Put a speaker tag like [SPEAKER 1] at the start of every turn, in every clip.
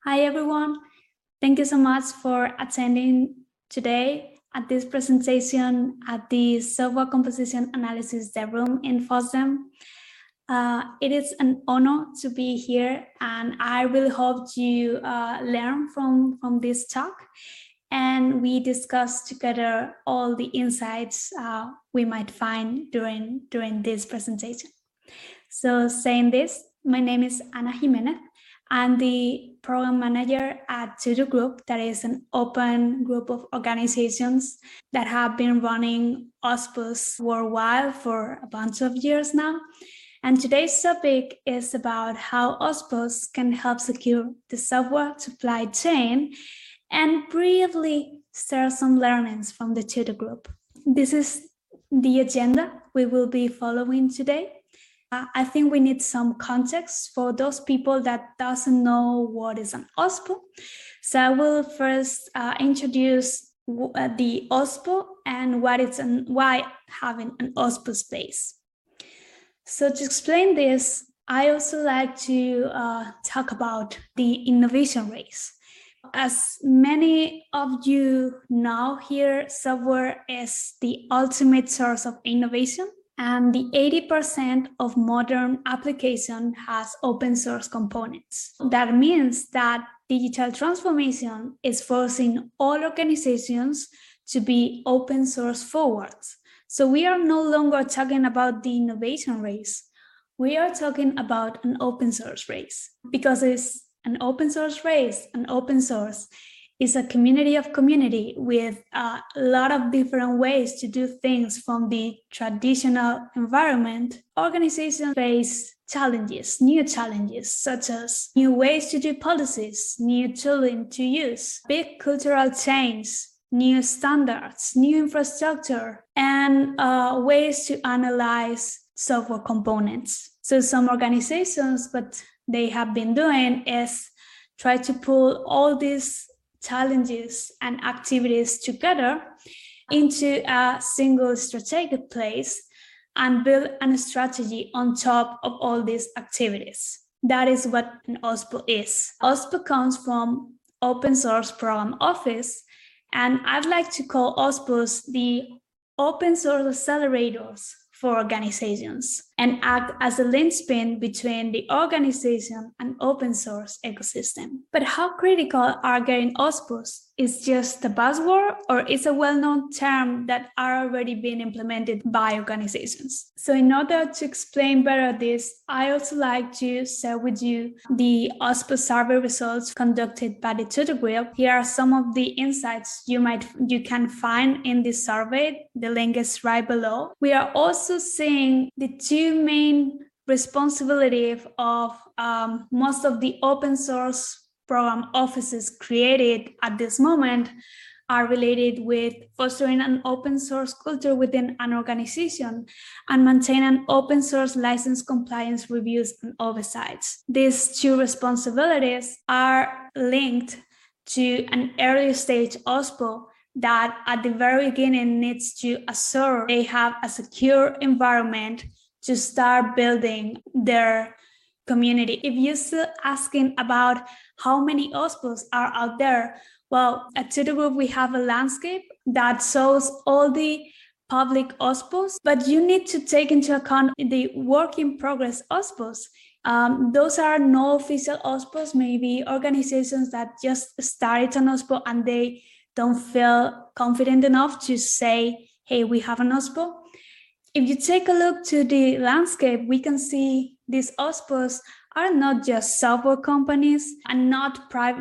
[SPEAKER 1] Hi, everyone. Thank you so much for attending today at this presentation at the Software Composition Analysis Dev Room in FOSDEM. It is an honor to be here, and I really hope you learn from this talk, and we discuss together all the insights we might find during this presentation. So saying this, my name is Ana Jimenez. I'm the program manager at Tutor Group, that is an open group of organizations that have been running OSPOS worldwide for a bunch of years now. And today's topic is about how OSPOS can help secure the software supply chain and briefly share some learnings from the Tutor Group. This is the agenda we will be following today. I think we need some context for those people that doesn't know what is an OSPO. So I will first introduce the OSPO and why having an OSPO space. So to explain this, I also like to talk about the innovation race. As many of you know here, software is the ultimate source of innovation. And the 80% of modern application has open source components. That means that digital transformation is forcing all organizations to be open source forward. So we are no longer talking about the innovation race. We are talking about an open source race, because it's an open source race. An open source is a community of community with a lot of different ways to do things from the traditional environment. Organizations face challenges, new challenges, such as new ways to do policies, new tooling to use, big cultural change, new standards, new infrastructure, and ways to analyze software components. So some organizations, what they have been doing is try to pull all these challenges and activities together into a single strategic place and build a strategy on top of all these activities. That is what an OSPO is. OSPO comes from Open Source Program Office, and I'd like to call OSPOs the open source accelerators for organizations and act as a linchpin between the organization and open source ecosystem. But how critical are getting OSPOs? Is just a buzzword, or is a well-known term that are already being implemented by organizations? So in order to explain better this, I also like to share with you the OSPO survey results conducted by the Tutor Group. Here are some of the insights you can find in this survey. The link is right below. We are also seeing the two main responsibilities of most of the open source program offices created at this moment are related with fostering an open source culture within an organization and maintaining open source license compliance reviews and oversights. These two responsibilities are linked to an early stage OSPO that at the very beginning needs to assure they have a secure environment to start building their community. If you're still asking about how many OSPOs are out there, well, at Tutor Group, we have a landscape that shows all the public OSPOs, but you need to take into account the work in progress OSPOs. Those are no official OSPOs, maybe organizations that just started an OSPO and they don't feel confident enough to say, hey, we have an OSPO. If you take a look to the landscape, we can see these OSPOs are not just software companies and not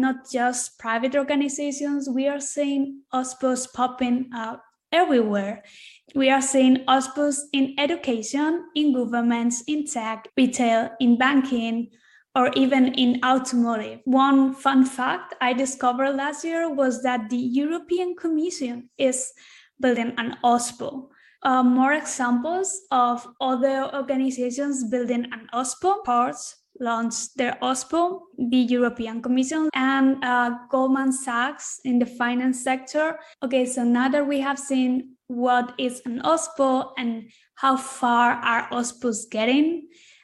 [SPEAKER 1] just private organizations. We are seeing OSPOs popping up everywhere. We are seeing OSPOs in education, in governments, in tech, retail, in banking, or even in automotive. One fun fact I discovered last year was that the European Commission is building an OSPO. More examples of other organizations building an OSPO. Parts launched their OSPO, the European Commission, and Goldman Sachs in the finance sector. Okay, so now that we have seen what is an OSPO and how far are OSPOs getting,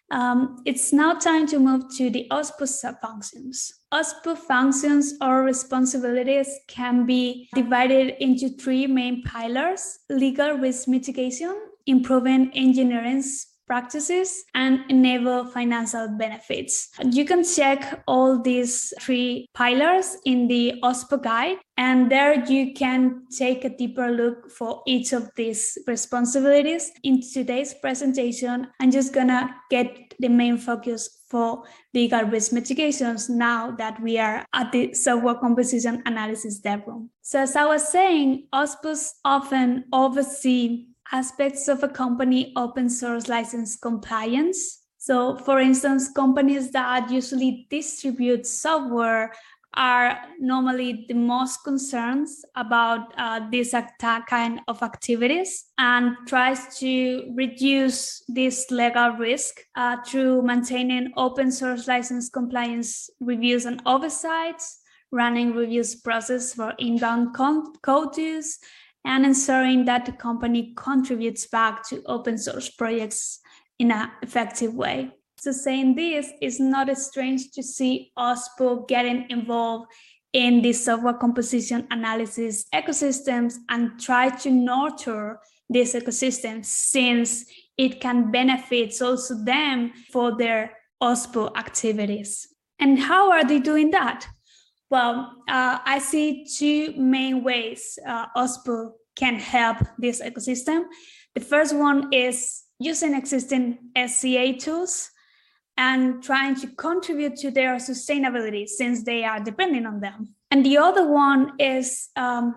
[SPEAKER 1] It's now time to move to the OSPO sub-functions. OSPO functions or responsibilities can be divided into three main pillars: legal risk mitigation, improving engineering's practices, and enable financial benefits. You can check all these three pillars in the OSPO guide, and there you can take a deeper look for each of these responsibilities. In today's presentation, I'm just gonna get the main focus for legal risk mitigations now that we are at the software composition analysis dev room. So as I was saying, OSPOs often oversee aspects of a company open source license compliance. So for instance, companies that usually distribute software are normally the most concerned about this kind of activities and tries to reduce this legal risk through maintaining open source license compliance reviews and oversights, running reviews process for inbound code use, and ensuring that the company contributes back to open source projects in an effective way. So saying this, it's not strange to see OSPO getting involved in the software composition analysis ecosystems and try to nurture this ecosystem, since it can benefit also them for their OSPO activities. And how are they doing that? Well, I see two main ways OSPO can help this ecosystem. The first one is using existing SCA tools and trying to contribute to their sustainability, since they are depending on them. And the other one is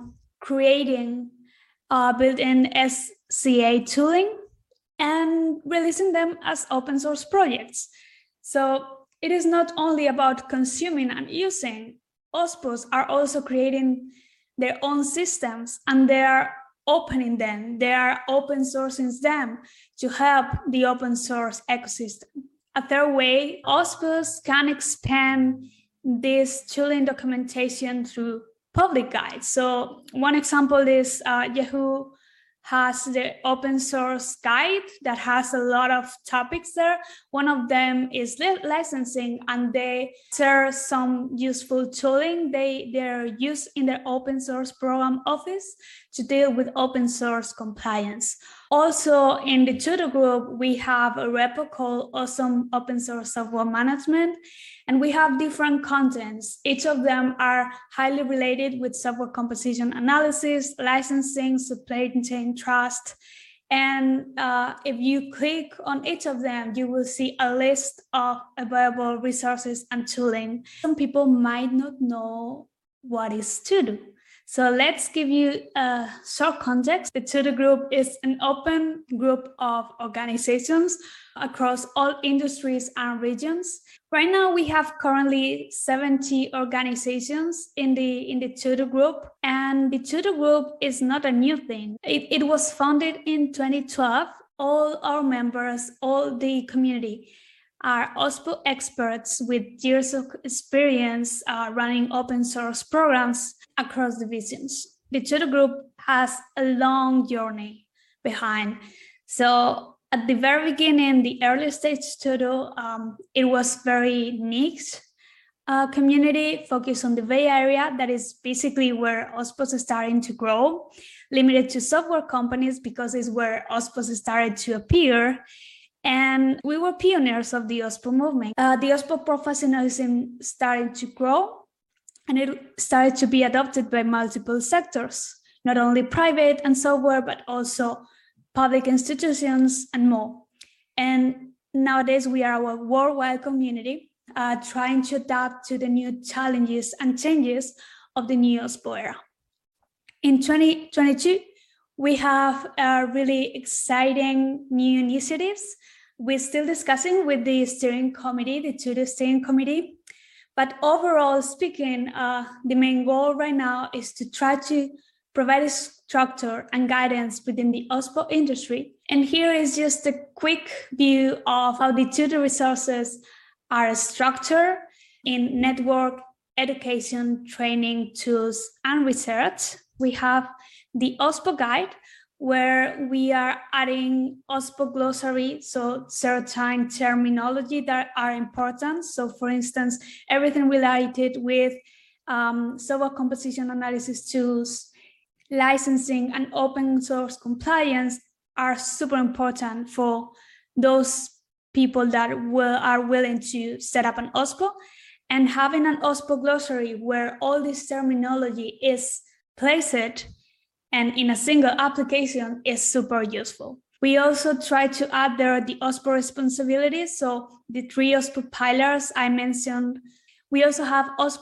[SPEAKER 1] creating built-in SCA tooling and releasing them as open source projects. So it is not only about consuming and using. OSPOs are also creating their own systems, and they are opening them, they are open sourcing them to help the open source ecosystem. A third way, OSPOs can expand this tooling documentation through public guides. So one example is Yahoo has the open source guide that has a lot of topics there. One of them is licensing, and they share some useful tooling they're used in their open source program office to deal with open source compliance. Also in the tutor group, we have a repo called Awesome Open Source Software Management, and we have different contents. Each of them are highly related with software composition analysis, licensing, supply chain trust. And if you click on each of them, you will see a list of available resources and tooling. Some people might not know what is Todo. So let's give you a short context. The Todo Group is an open group of organizations across all industries and regions. Right now, we have currently 70 organizations in the Todo Group, and the Todo Group is not a new thing. It was founded in 2012. All our members, all the community, are OSPO experts with years of experience running open source programs across divisions. The Todo Group has a long journey behind. So at the very beginning, the early stage Todo, it was very niche community focused on the Bay Area. That is basically where OSPOs are starting to grow, limited to software companies because it's where OSPOs started to appear. And we were pioneers of the OSPO movement. The OSPO professionalism started to grow, and it started to be adopted by multiple sectors, not only private and software, but also public institutions and more. And nowadays we are a worldwide community trying to adapt to the new challenges and changes of the new OSPO era. In 2022, we have really exciting new initiatives. We're still discussing with the steering committee, the Todo steering committee. But overall speaking, the main goal right now is to try to provide a structure and guidance within the OSPO industry. And here is just a quick view of how the Todo resources are structured in network, education, training, tools, and research. We have the OSPO guide, where we are adding OSPO glossary, so certain terminology that are important. So for instance, everything related with software composition analysis tools, licensing, and open source compliance are super important for those people that are willing to set up an OSPO. And having an OSPO glossary where all this terminology is placed and in a single application is super useful. We also try to add there the OSPO responsibilities. So the 3 OSPO pillars I mentioned. We also have OSPO